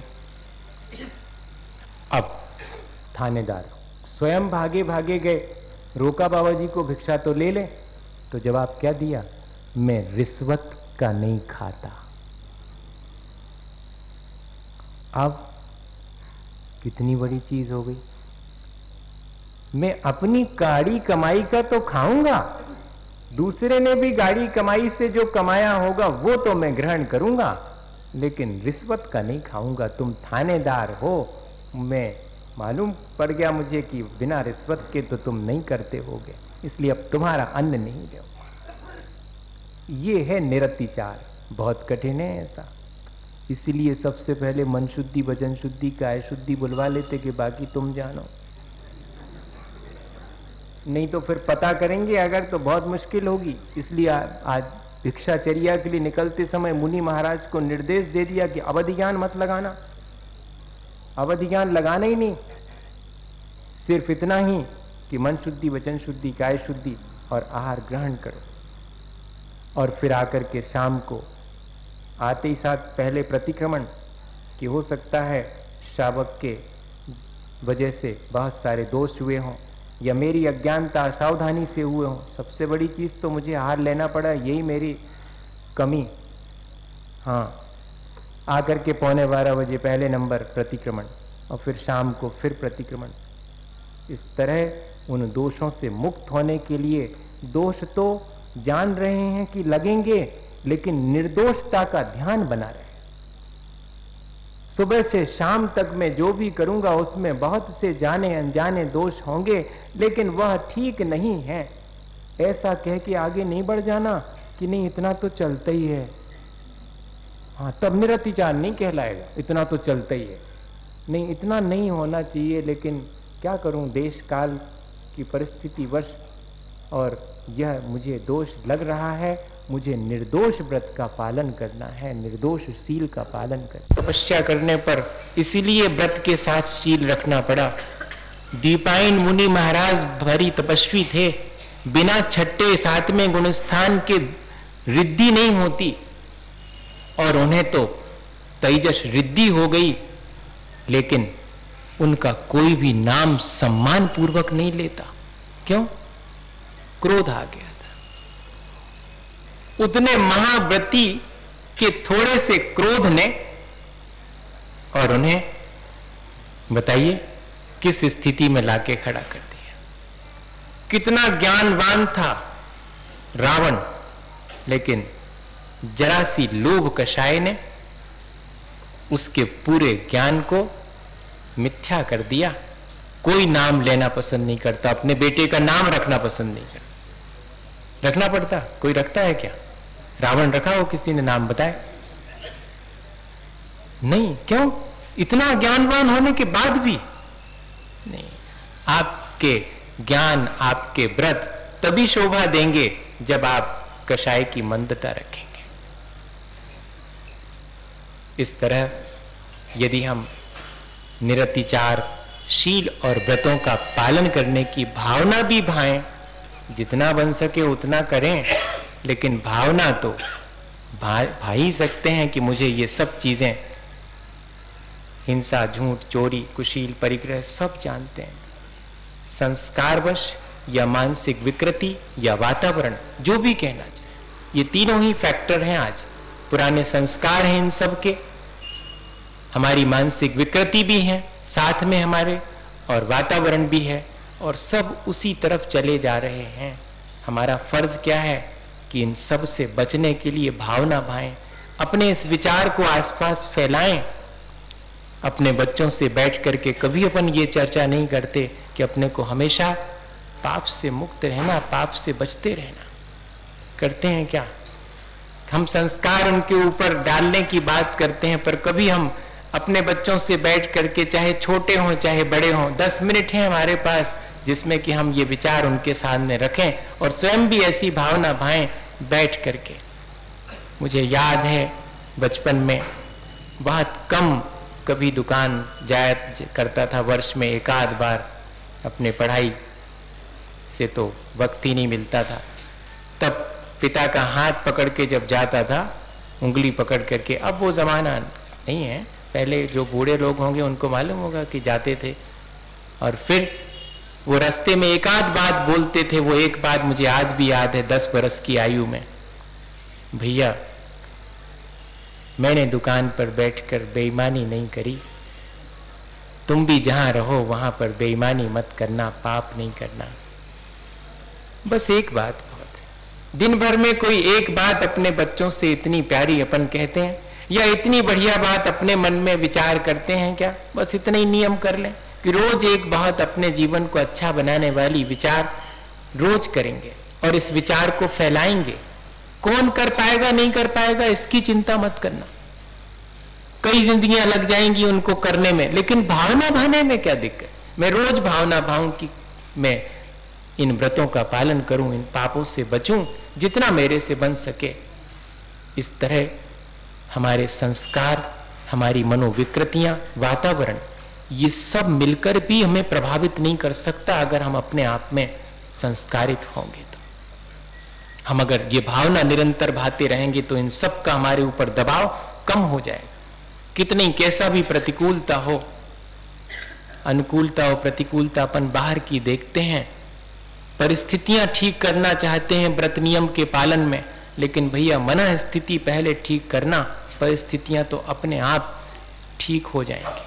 Speaker 1: अब थानेदार स्वयं भागे भागे गए, रोका बाबा जी को, भिक्षा तो ले ले। तो जवाब क्या दिया? मैं रिश्वत का नहीं खाता। अब कितनी बड़ी चीज हो गई। मैं अपनी गाड़ी कमाई का तो खाऊंगा, दूसरे ने भी गाड़ी कमाई से जो कमाया होगा वो तो मैं ग्रहण करूंगा, लेकिन रिश्वत का नहीं खाऊंगा। तुम थानेदार हो, मैं मालूम पड़ गया मुझे कि बिना रिश्वत के तो तुम नहीं करते होगे, इसलिए अब तुम्हारा अन्न नहीं दो। ये है निरतिचार। बहुत कठिन है ऐसा, इसलिए सबसे पहले मन शुद्धि, वचन शुद्धि, काय शुद्धि बुलवा लेते कि बाकी तुम जानो। नहीं तो फिर पता करेंगे अगर तो बहुत मुश्किल होगी। इसलिए आज भिक्षाचर्या के लिए निकलते समय मुनि महाराज को निर्देश दे दिया कि अवधि ज्ञान मत लगाना, अवधि ज्ञान लगाना ही नहीं, सिर्फ इतना ही कि मन शुद्धि, वचन शुद्धि, काय शुद्धि और आहार ग्रहण करो। और फिर आकर के शाम को आते ही साथ पहले प्रतिक्रमण, कि हो सकता है शावक के वजह से बहुत सारे दोष हुए हों या मेरी अज्ञानता सावधानी से हुए हों, सबसे बड़ी चीज तो मुझे हार लेना पड़ा, यही मेरी कमी। हाँ, आकर के 11:15 पहले नंबर प्रतिक्रमण और फिर शाम को फिर प्रतिक्रमण। इस तरह उन दोषों से मुक्त होने के लिए दोष तो जान रहे हैं कि लगेंगे, लेकिन निर्दोषता का ध्यान बना रहे। सुबह से शाम तक मैं जो भी करूंगा उसमें बहुत से जाने अनजाने दोष होंगे, लेकिन वह ठीक नहीं है। ऐसा कह के आगे नहीं बढ़ जाना कि नहीं इतना तो चलता ही है। हाँ, तब निरतिचार नहीं कहलाएगा, इतना तो चलता ही है। नहीं, इतना नहीं होना चाहिए, लेकिन क्या करूं, देश काल की परिस्थिति वश और यह मुझे दोष लग रहा है, मुझे निर्दोष व्रत का पालन करना है, निर्दोष शील का पालन करना। तपस्या करने पर इसीलिए व्रत के साथ शील रखना पड़ा। दीपायन मुनि महाराज भरी तपस्वी थे, बिना छठे सातवें गुणस्थान के रिद्धि नहीं होती, और उन्हें तो तेजस रिद्धि हो गई, लेकिन उनका कोई भी नाम सम्मान पूर्वक नहीं लेता। क्यों? क्रोध आ गया था। उतने महाव्रती के थोड़े से क्रोध ने, और उन्हें बताइए किस स्थिति में लाके खड़ा कर दिया। कितना ज्ञानवान था रावण, लेकिन जरा सी लोभ कषाय ने उसके पूरे ज्ञान को मिथ्या कर दिया। कोई नाम लेना पसंद नहीं करता, अपने बेटे का नाम रखना पसंद नहीं करता। रखना पड़ता? कोई रखता है क्या? रावण रखा हो किसी ने नाम? बताए नहीं। क्यों? इतना ज्ञानवान होने के बाद भी नहीं। आपके ज्ञान, आपके व्रत तभी शोभा देंगे जब आप कषाय की मंदता रखेंगे। इस तरह यदि हम निरतिचार शील और व्रतों का पालन करने की भावना भी भाएं, जितना बन सके उतना करें, लेकिन भावना तो भा ही सकते हैं कि मुझे ये सब चीजें, हिंसा, झूठ, चोरी, कुशील, परिग्रह सब जानते हैं। संस्कारवश या मानसिक विकृति या वातावरण, जो भी कहना चाहे, ये तीनों ही फैक्टर हैं। आज पुराने संस्कार हैं इन सब के, हमारी मानसिक विकृति भी है साथ में हमारे, और वातावरण भी है, और सब उसी तरफ चले जा रहे हैं। हमारा फर्ज क्या है कि इन सब से बचने के लिए भावना भाएं, अपने इस विचार को आसपास फैलाएं। अपने बच्चों से बैठ करके कभी अपन ये चर्चा नहीं करते कि अपने को हमेशा पाप से मुक्त रहना, पाप से बचते रहना। करते हैं क्या? हम संस्कार उनके ऊपर डालने की बात करते हैं, पर कभी हम अपने बच्चों से बैठ करके, चाहे छोटे हों चाहे बड़े हों, 10 मिनट हैं हमारे पास जिसमें कि हम ये विचार उनके सामने रखें और स्वयं भी ऐसी भावना भाएं बैठ करके। मुझे याद है बचपन में बहुत कम कभी दुकान जाया करता था, वर्ष में एक आध बार, अपने पढ़ाई से तो वक्त ही नहीं मिलता था। तब पिता का हाथ पकड़ के जब जाता था, उंगली पकड़ करके, अब वो जमाना नहीं है, पहले जो बूढ़े लोग होंगे उनको मालूम होगा कि जाते थे, और फिर वो रास्ते में एक आध बात बोलते थे। वो एक बात मुझे आज भी याद है, 10 बरस की आयु में, भैया मैंने दुकान पर बैठकर बेईमानी नहीं करी, तुम भी जहां रहो वहां पर बेईमानी मत करना, पाप नहीं करना। बस एक बात बहुत है। दिन भर में कोई एक बात अपने बच्चों से इतनी प्यारी अपन कहते हैं, या इतनी बढ़िया बात अपने मन में विचार करते हैं क्या? बस इतना ही नियम कर लें कि रोज एक बहुत अपने जीवन को अच्छा बनाने वाली विचार रोज करेंगे और इस विचार को फैलाएंगे। कौन कर पाएगा नहीं कर पाएगा इसकी चिंता मत करना, कई जिंदगियां लग जाएंगी उनको करने में, लेकिन भावना भाने में क्या दिक्कत? मैं रोज भावना भाऊं कि मैं इन व्रतों का पालन करूं, इन पापों से बचूं जितना मेरे से बन सके। इस तरह हमारे संस्कार, हमारी मनोविकृतियां, वातावरण, ये सब मिलकर भी हमें प्रभावित नहीं कर सकता अगर हम अपने आप में संस्कारित होंगे तो। हम अगर ये भावना निरंतर भाते रहेंगे तो इन सब का हमारे ऊपर दबाव कम हो जाएगा। कितनी कैसा भी प्रतिकूलता हो, अनुकूलता और प्रतिकूलता अपन बाहर की देखते हैं, परिस्थितियां ठीक करना चाहते हैं व्रत नियम के पालन में, लेकिन भैया मन स्थिति पहले ठीक करना, परिस्थितियां तो अपने आप ठीक हो जाएंगी।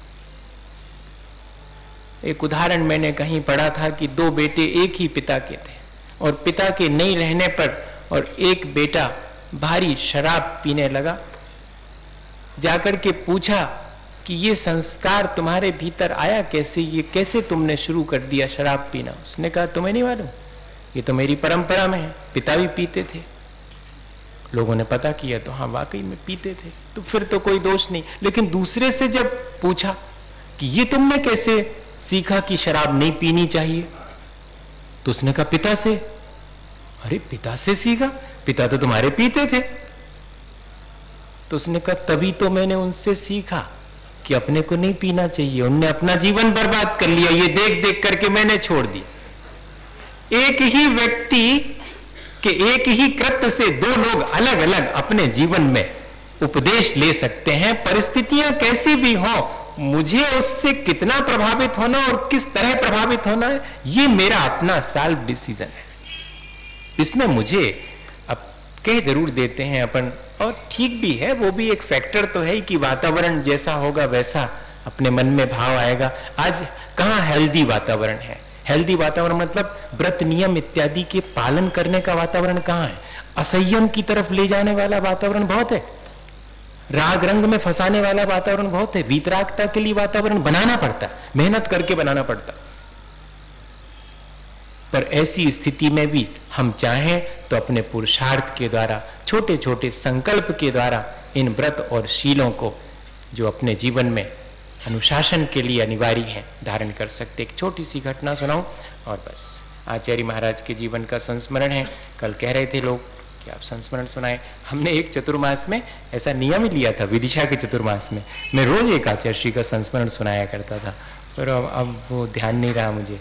Speaker 1: एक उदाहरण मैंने कहीं पढ़ा था कि दो बेटे एक ही पिता के थे और पिता के नहीं रहने पर और एक बेटा भारी शराब पीने लगा। जाकर के पूछा कि ये संस्कार तुम्हारे भीतर आया कैसे, ये कैसे तुमने शुरू कर दिया शराब पीना? उसने कहा तुम्हें नहीं मालूम, ये तो मेरी परंपरा में है, पिता भी पीते थे। लोगों ने पता किया तो हाँ वाकई में पीते थे, तो फिर तो कोई दोष नहीं। लेकिन दूसरे से जब पूछा कि ये तुमने कैसे सीखा कि शराब नहीं पीनी चाहिए, तो उसने कहा पिता से। अरे पिता से सीखा? पिता तो तुम्हारे पीते थे। तो उसने कहा तभी तो मैंने उनसे सीखा कि अपने को नहीं पीना चाहिए, उनने अपना जीवन बर्बाद कर लिया, ये देख देख करके मैंने छोड़ दिया। एक ही व्यक्ति के एक ही कृत्य से दो लोग अलग अलग अपने जीवन में उपदेश ले सकते हैं। परिस्थितियां कैसी भी हो, मुझे उससे कितना प्रभावित होना और किस तरह प्रभावित होना है, ये मेरा अपना सेल्फ डिसीजन है। इसमें मुझे अब कह जरूर देते हैं अपन, और ठीक भी है, वो भी एक फैक्टर तो है ही कि वातावरण जैसा होगा वैसा अपने मन में भाव आएगा। आज कहां हेल्दी वातावरण है? हेल्दी वातावरण मतलब व्रत नियम इत्यादि के पालन करने का वातावरण कहां है? असंयम की तरफ ले जाने वाला वातावरण बहुत है, राग रंग में फंसाने वाला वातावरण बहुत है। वीतरागता के लिए वातावरण बनाना पड़ता है, मेहनत करके बनाना पड़ता है। पर ऐसी स्थिति में भी हम चाहें तो अपने पुरुषार्थ के द्वारा, छोटे छोटे संकल्प के द्वारा इन व्रत और शीलों को जो अपने जीवन में अनुशासन के लिए अनिवार्य है धारण कर सकते। एक छोटी सी घटना सुनाऊं और बस। आचार्य महाराज के जीवन का संस्मरण है। कल कह रहे थे लोग कि आप संस्मरण सुनाएं। हमने एक चतुर्मास में ऐसा नियम ही लिया था, विदिशा के चतुर्मास में मैं रोज एक आचार्य श्री का संस्मरण सुनाया करता था, पर अब वो ध्यान नहीं रहा मुझे।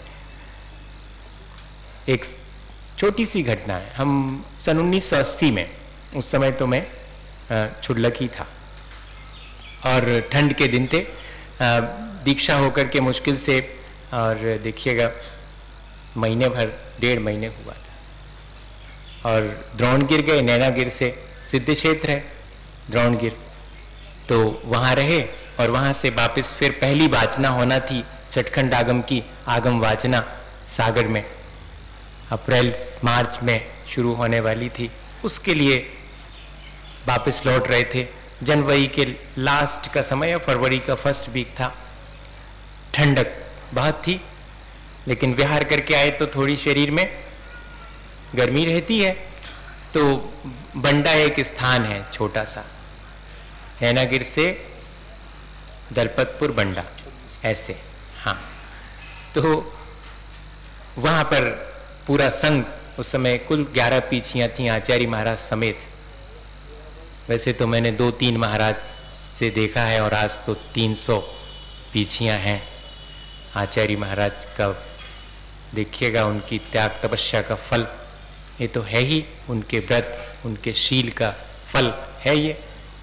Speaker 1: एक छोटी सी घटना है। हम सन 1980 में, उस समय तो मैं छुल्लक ही था और ठंड के दिन थे, दीक्षा होकर के मुश्किल से, और देखिएगा महीने भर, 1.5 महीने हुआ था, और द्रोणगिर गए। नैनागिर से सिद्ध क्षेत्र है द्रोणगिर, तो वहां रहे और वहां से वापस फिर पहली वाचना होना थी सचखंड आगम की, आगम वाचना सागर में अप्रैल मार्च में शुरू होने वाली थी। उसके लिए वापस लौट रहे थे। जनवरी के लास्ट का समय या फरवरी का फर्स्ट वीक था। ठंडक बहुत थी, लेकिन विहार करके आए तो थोड़ी शरीर में गर्मी रहती है। तो बंडा एक स्थान है छोटा सा, नैनागिर से दलपतपुर बंडा ऐसे, हाँ। तो वहां पर पूरा संघ, उस समय कुल 11 पीछियां थी आचार्य महाराज समेत। वैसे तो मैंने 2-3 महाराज से देखा है और आज तो 300 पीछियां हैं। आचार्य महाराज का देखिएगा, उनकी त्याग तपस्या का फल ये तो है ही, उनके व्रत उनके शील का फल है ये।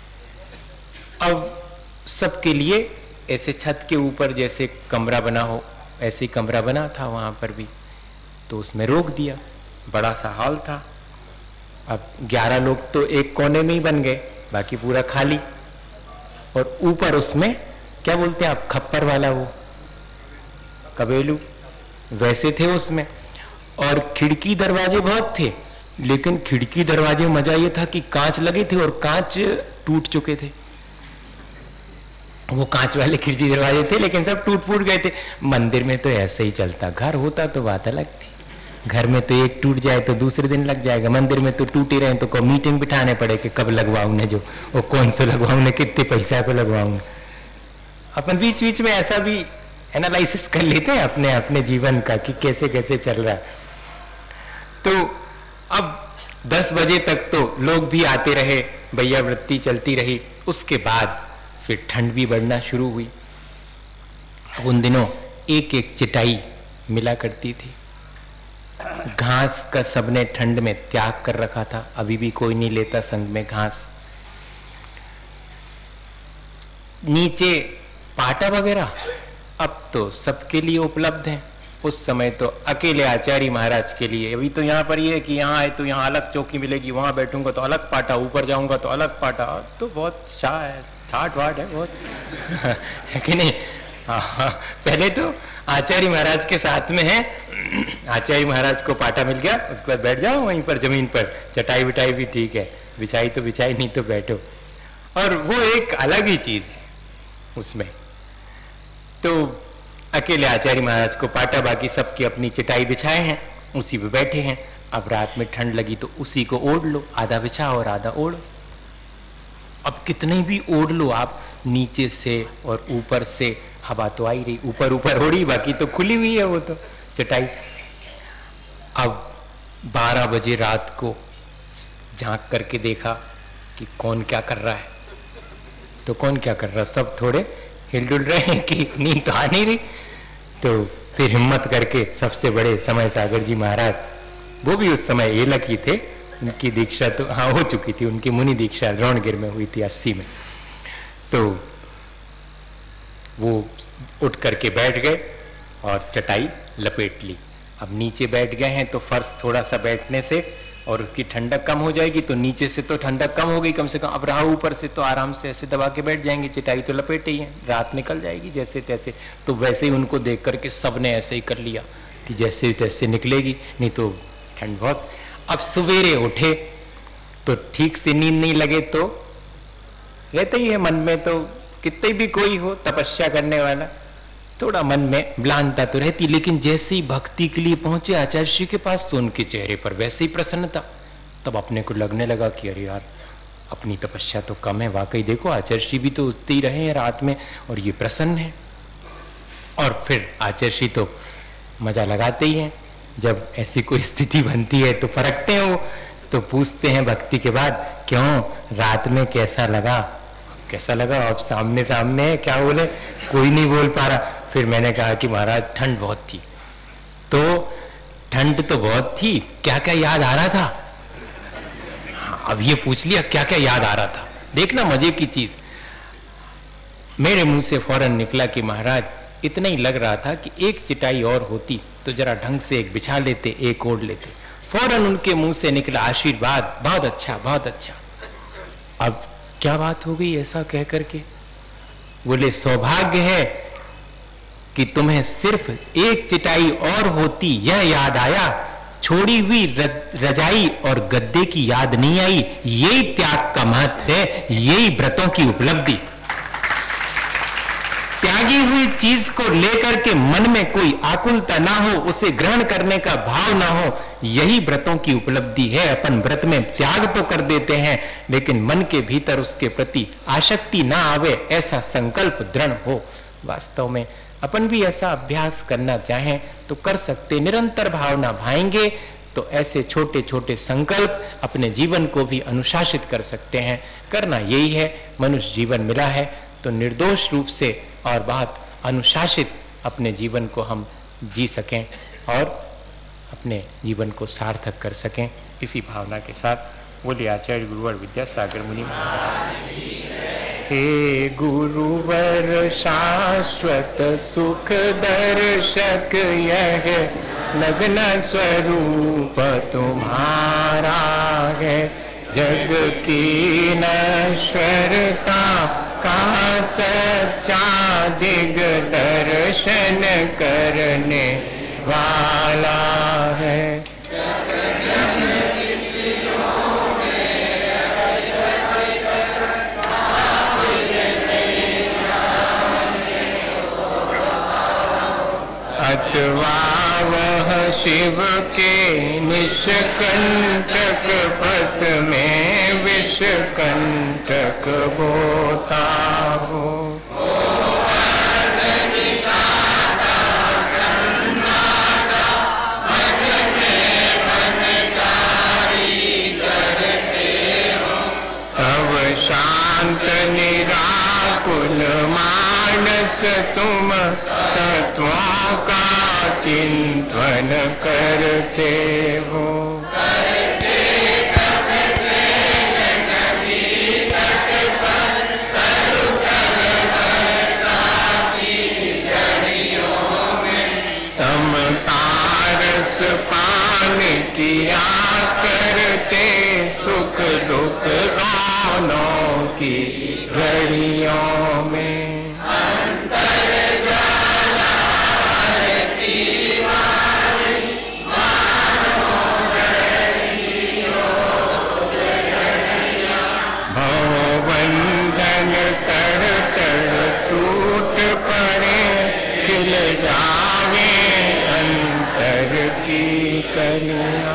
Speaker 1: अब सबके लिए ऐसे छत के ऊपर जैसे कमरा बना हो, ऐसे कमरा बना था वहां पर भी, तो उसमें रोक दिया। बड़ा सा हॉल था। अब 11 लोग तो एक कोने में ही बन गए, बाकी पूरा खाली। और ऊपर उसमें क्या बोलते हैं आप, खप्पर वाला, वो कबेलू वैसे थे उसमें। और खिड़की दरवाजे बहुत थे, लेकिन खिड़की दरवाजे में मजा ये था कि कांच लगे थे और कांच टूट चुके थे। वो कांच वाले खिड़की दरवाजे थे, लेकिन सब टूट फूट गए थे। मंदिर में तो ऐसे ही चलता, घर होता तो बात अलग थी। घर में तो एक टूट जाए तो दूसरे दिन लग जाएगा, मंदिर में तो टूटे रहे तो को मीटिंग बिठाने पड़े कि कब लगवाऊं ने, जो वो कौन से लगवाऊं ने, कितने पैसा पे लगवाऊं। अपन बीच बीच में ऐसा भी एनालिसिस कर लेते हैं अपने अपने जीवन का कि कैसे कैसे चल रहा है। तो अब 10 बजे तक तो लोग भी आते रहे, भैया वृत्ति चलती रही। उसके बाद फिर ठंड भी बढ़ना शुरू हुई। उन दिनों एक एक चटाई मिला करती थी। घास का सबने ठंड में त्याग कर रखा था, अभी भी कोई नहीं लेता संग में घास। नीचे पाटा वगैरह अब तो सबके लिए उपलब्ध हैं। उस समय तो अकेले आचार्य महाराज के लिए। अभी तो यहाँ पर ये है कि यहाँ आए तो यहाँ अलग चौकी मिलेगी, वहां बैठूंगा तो अलग पाटा, ऊपर जाऊंगा तो अलग पाटा। तो बहुत शाह है, ठाट वाट है बहुत है कि नहीं? हाँ, पहले तो आचार्य महाराज के साथ में है, आचार्य महाराज को पाटा मिल गया, उसके बाद बैठ जाओ वहीं पर जमीन पर, चटाई बिटाई भी ठीक है, बिछाई तो बिछाई, नहीं तो बैठो। और वो एक अलग ही चीज है उसमें। तो अकेले आचार्य महाराज को पाटा, बाकी सबकी अपनी चटाई बिछाए हैं, उसी पे बैठे हैं। अब रात में ठंड लगी तो उसी को ओढ़ लो, आधा बिछाओ और आधा ओढ़ो। अब कितने भी ओढ़ लो आप, नीचे से और ऊपर से हवा तो आई रही, ऊपर ऊपर ओढ़ी, बाकी तो खुली हुई है वो तो चटाई। अब 12 बजे रात को झांक करके देखा कि कौन क्या कर रहा है, तो कौन क्या कर रहा है, सब थोड़े हिलडुल रहे हैं कि नींद तो आ नहीं रही। तो फिर हिम्मत करके सबसे बड़े समय सागर जी महाराज, वो भी उस समय एलक ही थे, उनकी दीक्षा तो हाँ हो चुकी थी, उनकी मुनि दीक्षा रोणगिर में हुई थी 80 में। तो वो उठ करके बैठ गए और चटाई लपेट ली। अब नीचे बैठ गए हैं तो फर्श थोड़ा सा बैठने से और उसकी ठंडक कम हो जाएगी, तो नीचे से तो ठंडक कम हो गई कम से कम। अब रहा ऊपर से तो आराम से ऐसे दबा के बैठ जाएंगे, चटाई तो लपेटे ही है, रात निकल जाएगी जैसे तैसे। तो वैसे ही उनको देख करके सबने ऐसे ही कर लिया कि जैसे तैसे निकलेगी, नहीं तो ठंड बहुत। अब सवेरे उठे तो ठीक से नींद नहीं लगे तो रहता ही है मन में, तो कितने भी कोई हो तपस्या करने वाला, थोड़ा मन में म्लानता तो रहती। लेकिन जैसे ही भक्ति के लिए पहुंचे आचार्य श्री के पास तो उनके चेहरे पर वैसे ही प्रसन्नता। तब अपने को लगने लगा कि अरे यार, अपनी तपस्या तो कम है, वाकई देखो आचार्य श्री भी तो उठते ही रहे हैं रात में और ये प्रसन्न है। और फिर आचार्य श्री तो मजा लगाते ही हैं, जब ऐसी कोई स्थिति बनती है तो परखते हैं वो, तो पूछते हैं भक्ति के बाद, क्यों रात में कैसा लगा? कैसा लगा? अब सामने सामने है, क्या बोले, कोई नहीं बोल पा रहा। फिर मैंने कहा कि महाराज ठंड बहुत थी। तो ठंड तो बहुत थी, क्या क्या याद आ रहा था? हाँ, अब ये पूछ लिया क्या क्या याद आ रहा था। देखना मजे की चीज, मेरे मुंह से फौरन निकला कि महाराज इतना ही लग रहा था कि एक चटाई और होती तो जरा ढंग से एक बिछा लेते, एक ओढ़ लेते। फौरन उनके मुंह से निकला आशीर्वाद, बहुत अच्छा बहुत अच्छा। अब क्या बात हो गई ऐसा कह करके? बोले सौभाग्य है कि तुम्हें सिर्फ एक चटाई और होती यह याद आया, छोड़ी हुई रजाई और गद्दे की याद नहीं आई। यही त्याग का महत्व है, यही व्रतों की उपलब्धि। त्यागी हुई चीज को लेकर के मन में कोई आकुलता ना हो, उसे ग्रहण करने का भाव ना हो, यही व्रतों की उपलब्धि है। अपन व्रत में त्याग तो कर देते हैं, लेकिन मन के भीतर उसके प्रति आसक्ति ना आवे, ऐसा संकल्प दृढ़ हो। वास्तव में अपन भी ऐसा अभ्यास करना चाहें तो कर सकते, निरंतर भावना भाएंगे तो ऐसे छोटे छोटे संकल्प अपने जीवन को भी अनुशासित कर सकते हैं। करना यही है, मनुष्य जीवन मिला है तो निर्दोष रूप से और बहुत अनुशासित अपने जीवन को हम जी सकें और अपने जीवन को सार्थक कर सकें। इसी भावना के साथ बोले आचार्य गुरुवर विद्यासागर मुनि महाराज। हे गुरुवर शाश्वत सुख दर्शक, यह नग्न स्वरूप तुम्हारा है। जग की नश्वरता का सच्चा दिग्दर्शन करने वाला है। अथवा वह शिव के निष्कंटक पथ में विषकंटक बोता हो। तब शांत निराकुल मानस तुम तत्वों का चिंतन करते हो। किया करते सुख दुख दोनों की घड़ियों में। भवबंधन तड़ तड़ टूट पड़े, खिल जावे अंतर की कलियां।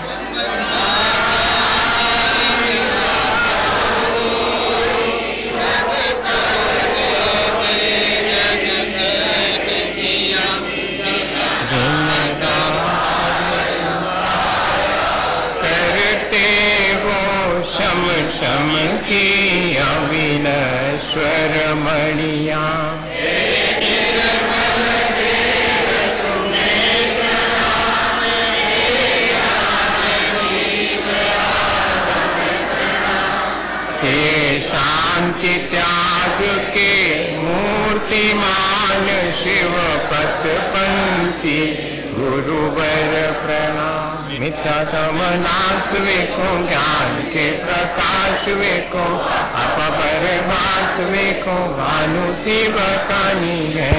Speaker 1: शम की अविनश्वर मणिया, हे शांति त्याग के मूर्तिमान शिवपथ पंथी गुरुवर प्रणाम। मिथ्यातम नाश वेको, ज्ञान के प्रकाश वेको, अपबर भास वेको, भानु शिव कानी है।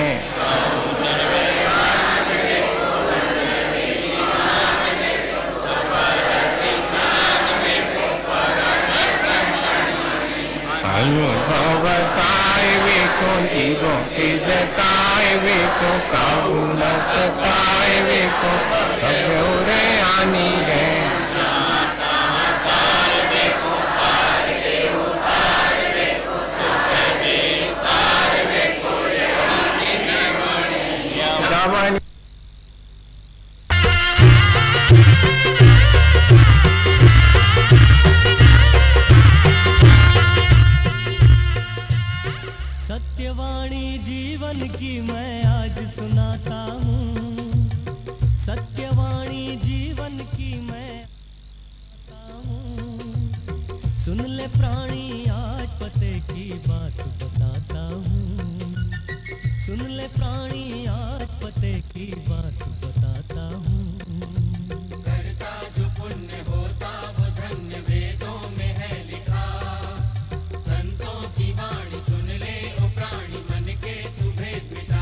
Speaker 1: अनुभवताय वेको, जीवों की जताय वेको, काबू न सताय वेको, अभ्योरे आनी है। श्रवण
Speaker 2: सत्यवाणी जीवन की मैं आज सुनाता हूँ, सत्यवाणी जीवन की मैं सुनाता हूँ। सुन ले प्राणी आज पते की बात बताता हूँ, सुन ले प्राणी आज पते की बात बताता हूँ। करता जो पुण्य होता वो धन्य वेदों में है लिखा, संतों की वाणी सुन ले ओ प्राणी मन के तू भेद मिटा।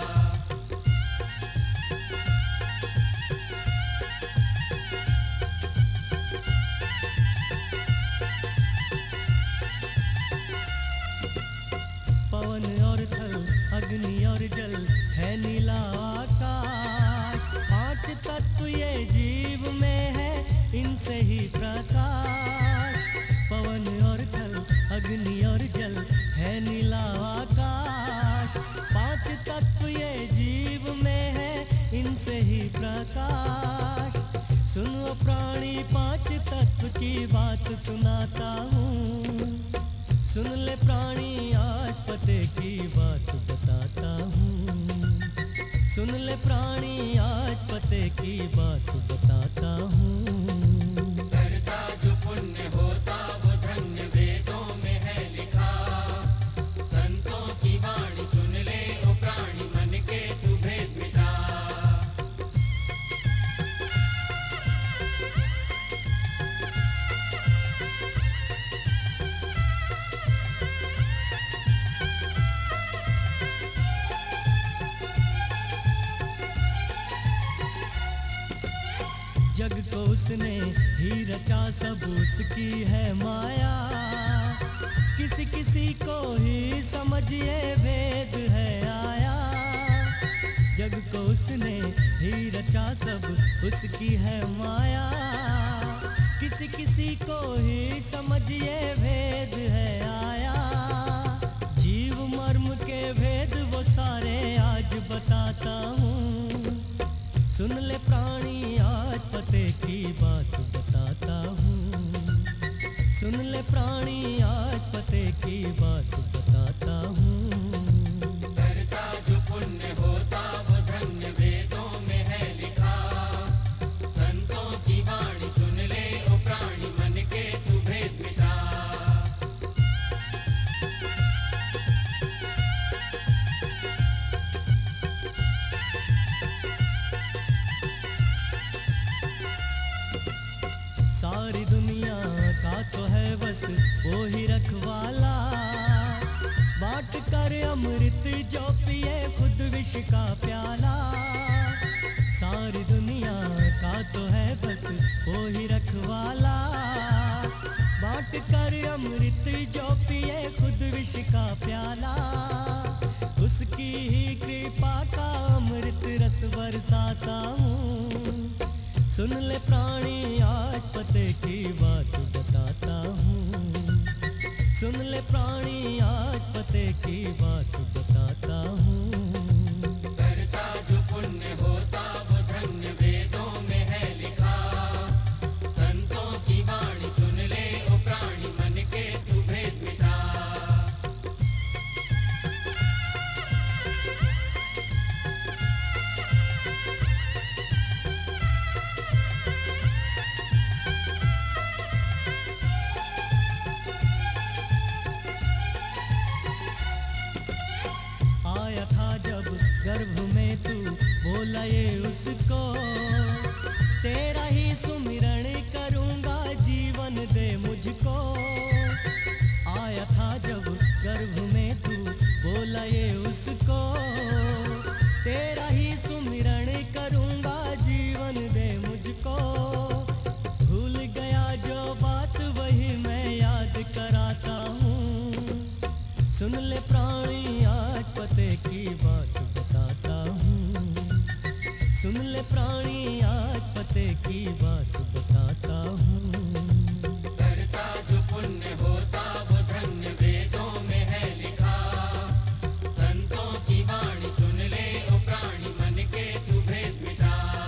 Speaker 2: पवन और थल अग्नि और जल है नीला आकाश, पांच तत्व ये जीव में है इनसे ही प्रकाश। पवन और थल अग्नि और जल है नीला आकाश, पांच तत्व ये जीव में है इनसे ही प्रकाश। सुनो प्राणी पांच तत्व की बात सुनाता हूँ, सुन ले प्राणी आज पते की बात बताता हूँ, सुन ले प्राणी आज पते की बात बताता हूँ। करता जो पुण्य होता वो धन्य वेदों में है लिखा, संतों की वाणी सुन ले ओ प्राणी मन के तू भेद मिटा। जग को उसने ही रचा सब उसकी है माया, किसी किसी को ही समझिए भेद है आया। जग को उसने ही रचा सब उसकी है माया, किसी किसी को ही समझिए भेद है आया। जीव मर्म के भेद वो सारे आज बताता हूँ, सुन ले प्राणी आज पते की बात बताता हूँ, सुन ले प्राणी आज पते की बात बताता हूँ। करता जो पुण्य होता वो धन्य वेदों में है लिखा, संतों की वाणी सुन ले ओ प्राणी मन के तू भेद मिटा। सुन ले प्राणी आज पते की बात बताता हूँ। सुन ले प्राणी आज पते की बात बताता हूँ।
Speaker 3: करता जो पुण्य होता वो धन्य वेदों में है लिखा। संतों की वाणी सुन ले ओ प्राणी मन के तू भेद मिटा।
Speaker 2: आया था जब गर्भ में तू बोला ये उसको, तेरा ही सुमिरण करूंगा जीवन दे मुझको। आया था जब गर्भ में तू बोला ये उसको, तेरा ही सुमिरण करूंगा जीवन दे मुझको। भूल गया जो बात वही मैं याद कराता हूँ। सुन ले प्राणी आज पते की बात बताता हूँ। सुन ले प्राणी आज पते की बात बताता हूँ।
Speaker 3: करता जो पुण्य होता वो धन्य वेदों में है लिखा। संतों की वाणी सुन ले ओ प्राणी मन के तू भेद मिटा।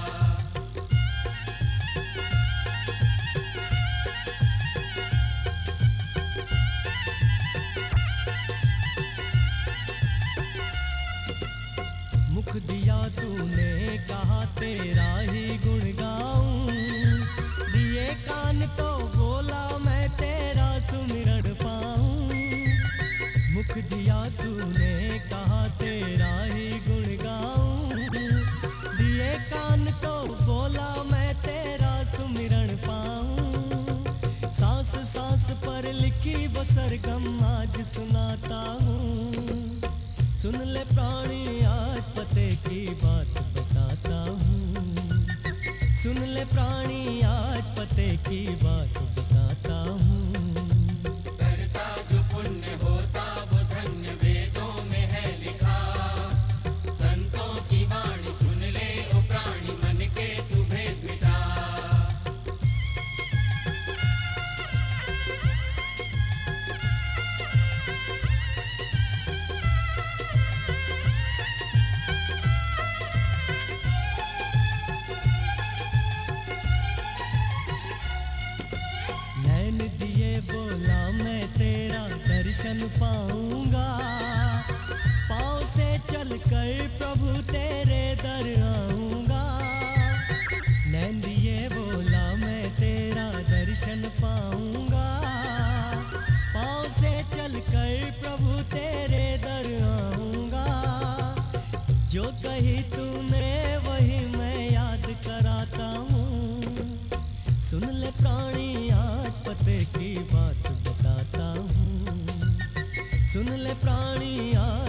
Speaker 2: मुख दिया तूने कहा तेरा ही गुण गाऊं, दिए कान तो बोला मैं तेरा सुमिरन पाऊं। मुख दिया तूने कहा तेरा ही गुण गाऊं, दिए कान तो बोला मैं तेरा सुमिरन पाऊं। सांस सांस पर लिखी वो सरगम आज सुनाता हूँ। सुन ले प्राणी आज पते की बात बताता हूँ। सुन ले प्राणी आज पते की बात बताता हूँ।
Speaker 3: करता जो पुण्य होता वो धन्य वेदों में है लिखा। संतों की वाणी सुन ले ओ प्राणी मन के तू भेद मिटा।
Speaker 2: नैन दिए बोला मैं तेरा दर्शन पाऊंगा, पाँव से चल कर प्रभु तेरे दर आऊंगा। नैन दिए बोला मैं तेरा दर्शन पाऊंगा, पाँव से चल कर प्रभु तेरे दर आऊंगा। जो कही तूने वही मैं याद कराता हूँ। सुन ले प्राणी आज पते की बात बताता हूँ। सुन ले प्राणी आज